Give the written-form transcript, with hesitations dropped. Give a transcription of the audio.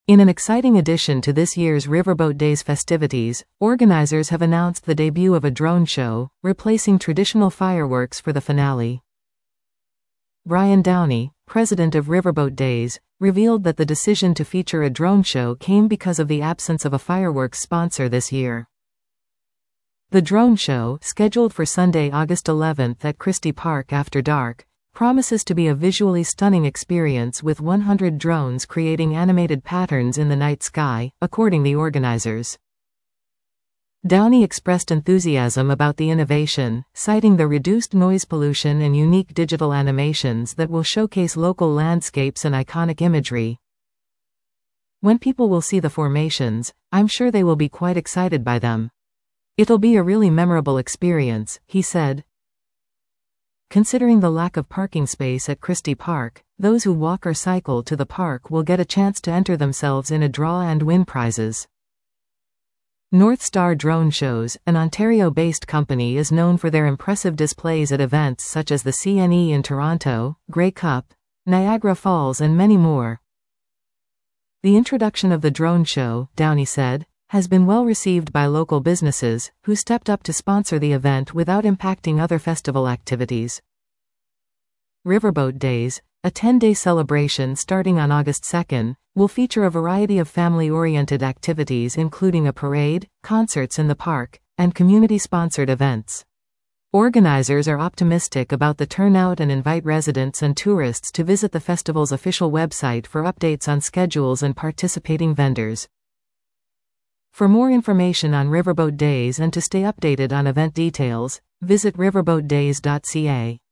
In an exciting addition to this year's Riverboat Days festivities, organizers have announced the debut of a drone show, replacing traditional fireworks for the finale. Brian Downey, president of Riverboat Days, revealed that the decision to feature a drone show came because of the absence of a fireworks sponsor this year. The drone show, scheduled for Sunday, August 11th at Christie Park after dark, promises to be a visually stunning experience with 100 drones creating animated patterns in the night sky, according to the organizers. Downey expressed enthusiasm about the innovation, citing the reduced noise pollution and unique digital animations that will showcase local landscapes and iconic imagery. When people will see the formations, I'm sure they will be quite excited by them. It'll be a really memorable experience, he said. Considering the lack of parking space at Christie Park, those who walk or cycle to the park will get a chance to enter themselves in a draw and win prizes. North Star Drone Shows, an Ontario-based company, is known for their impressive displays at events such as the CNE in Toronto, Grey Cup, Niagara Falls and many more. The introduction of the drone show, Downey said, has been well received by local businesses, who stepped up to sponsor the event without impacting other festival activities. Riverboat Days, a 10-day celebration starting on August 2nd, will feature a variety of family-oriented activities including a parade, concerts in the park, and community-sponsored events. Organizers are optimistic about the turnout and invite residents and tourists to visit the festival's official website for updates on schedules and participating vendors. For more information on Riverboat Days and to stay updated on event details, visit riverboatdays.ca.